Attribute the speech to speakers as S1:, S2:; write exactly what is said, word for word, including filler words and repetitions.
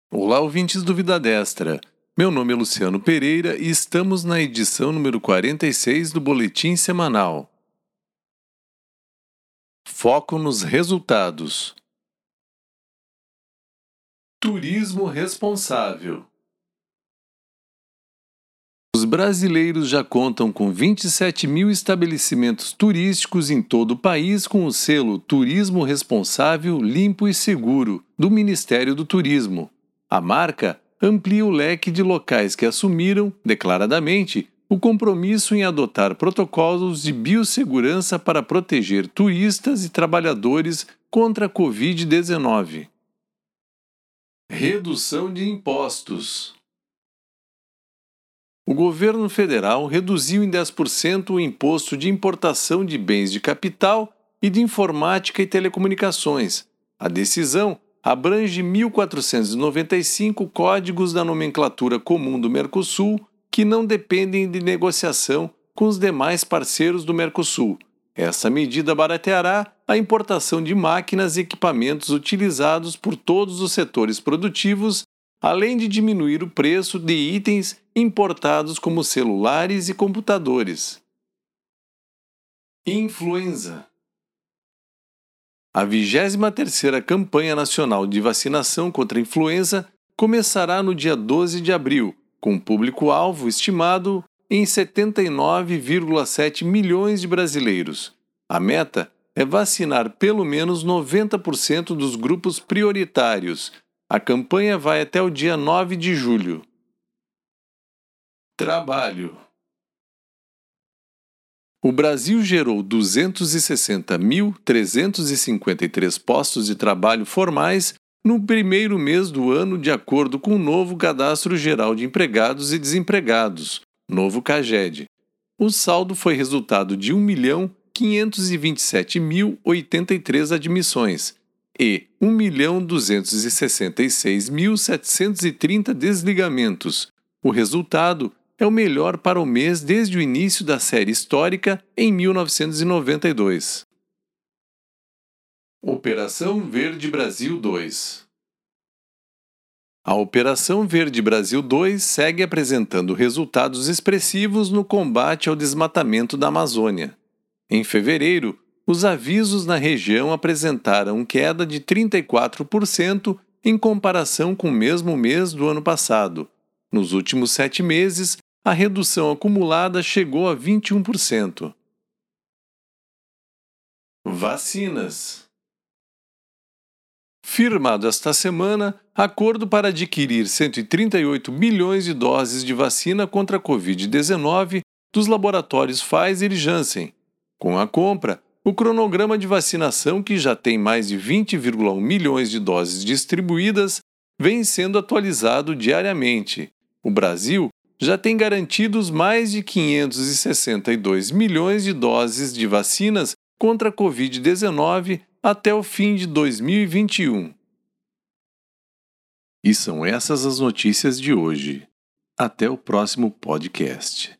S1: Olá, ouvintes do Vida Destra. Meu nome é Luciano Pereira e estamos na edição número quarenta e seis do Boletim Semanal. Foco nos resultados. Turismo responsável. Os brasileiros já contam com vinte e sete mil estabelecimentos turísticos em todo o país com o selo Turismo Responsável, Limpo e Seguro, do Ministério do Turismo. A marca amplia o leque de locais que assumiram, declaradamente, o compromisso em adotar protocolos de biossegurança para proteger turistas e trabalhadores contra a covid dezenove. Redução de impostos. O governo federal reduziu em dez por cento o imposto de importação de bens de capital e de informática e telecomunicações. A decisão abrange mil quatrocentos e noventa e cinco códigos da nomenclatura comum do Mercosul que não dependem de negociação com os demais parceiros do Mercosul. Essa medida barateará a importação de máquinas e equipamentos utilizados por todos os setores produtivos, além de diminuir o preço de itens importados como celulares e computadores. Influenza. A vigésima terceira Campanha Nacional de Vacinação contra a Influenza começará no dia doze de abril, com um público-alvo estimado em setenta e nove vírgula sete milhões de brasileiros. A meta é vacinar pelo menos noventa por cento dos grupos prioritários. A campanha vai até o dia nove de julho. Trabalho. O Brasil gerou duzentos e sessenta mil trezentos e cinquenta e três postos de trabalho formais no primeiro mês do ano, de acordo com o novo Cadastro Geral de Empregados e Desempregados, novo CAGED. O saldo foi resultado de um milhão quinhentos e vinte e sete mil oitenta e três admissões e um milhão duzentos e sessenta e seis mil setecentos e trinta desligamentos. O resultado é o melhor para o mês desde o início da série histórica em mil novecentos e noventa e dois. Operação Verde Brasil dois. A Operação Verde Brasil dois segue apresentando resultados expressivos no combate ao desmatamento da Amazônia. Em fevereiro, os avisos na região apresentaram queda de trinta e quatro por cento em comparação com o mesmo mês do ano passado. Nos últimos sete meses, a redução acumulada chegou a vinte e um por cento. Vacinas. Firmado esta semana, acordo para adquirir cento e trinta e oito milhões de doses de vacina contra a covid dezenove dos laboratórios Pfizer e Janssen. Com a compra, o cronograma de vacinação, que já tem mais de vinte vírgula um milhões de doses distribuídas, vem sendo atualizado diariamente. O Brasil já tem garantidos mais de quinhentos e sessenta e dois milhões de doses de vacinas contra a covid dezenove até o fim de dois mil e vinte e um. E são essas as notícias de hoje. Até o próximo podcast.